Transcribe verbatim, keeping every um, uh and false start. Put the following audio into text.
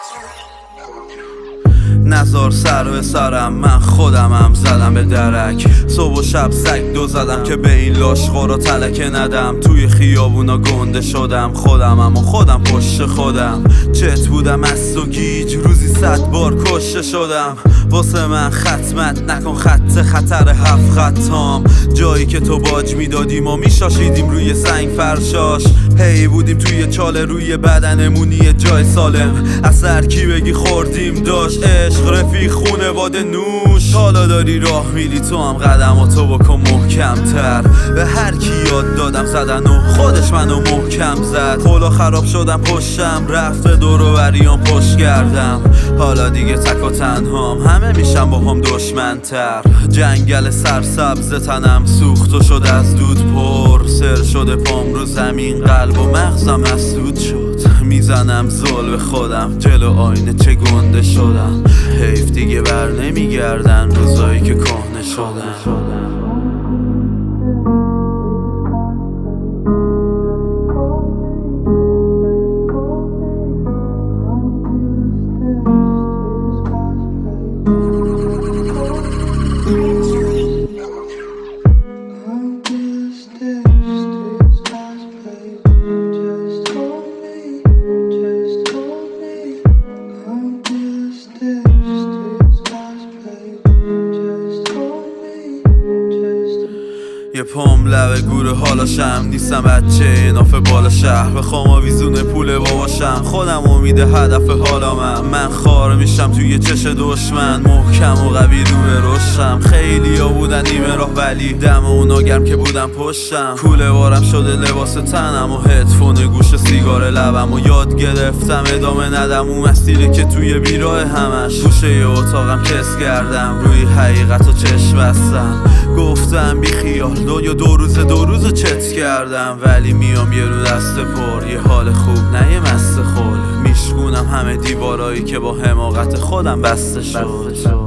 نزار سر به سرم، من خودمم زدم به درک. صبح و شب سگ دو زدم که به این لاشخورا تلکه ندم. توی خیابونا گنده شدم، خودمم و خودم پشت خودم. چت بودم از و گیج، روزی صد بار کشته شدم. واسه من ختمت نکن خط خطر هفت خطام. جایی که تو باج میدادیم و میشاشیدیم روی سنگ فرشاش. هی بودیم توی چاله روی بدنمونی جای سالم. از هر کی بگی خوردیم داشت عشق رفیق خونواده نوش. حالا داری راه میری تو هم قدم و تو بکن محکم تر. به هر کی یاد دادم زدن و خودش منو محکم زد. حالا خراب شدم پشتم رفته دور و بریام پشت کردم. حالا دیگه تک و تنهام، همه میشم با هم دشمن تر. جنگل سرسبز تنم سوخت و شد از دود پر. سر شده پام رو زمین، قلب و مغزم مسدود شد. میزنم زل به خودم جلو آینه چه گنده شدم. حیف دیگه بر نمیگردن روزایی که کهنه شدن. یه پام لبه گوره حالاشم، نیستم بچه ناف بالا شهر. بخوام آویزون پول باباشم، خودم امید هدف حالا من. من خار میشم توی چش دشمن، محکم و قوی رو به رشم. خیلی ها بودن نیمه راه ولی دم اونا گرم که بودم پشتم. کوله وارم شده لباس تنم و هدفون گوش سیگار لبم. و یاد گرفتم ادامه ندم اون مسیری که توی بیراه همش. گوشه اتاقم کس کردم، روی حقیقت و چشم بستم. گفتم بی خیال دنیا دو روز دو روز چت کردم. ولی میام یه رو دست پر، یه حال خوب نه یه مست خول. میشکونم همه دیوارایی که با حماقت خودم بسته شد.